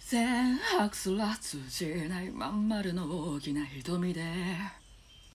全白すら通じないまん丸の大きな瞳で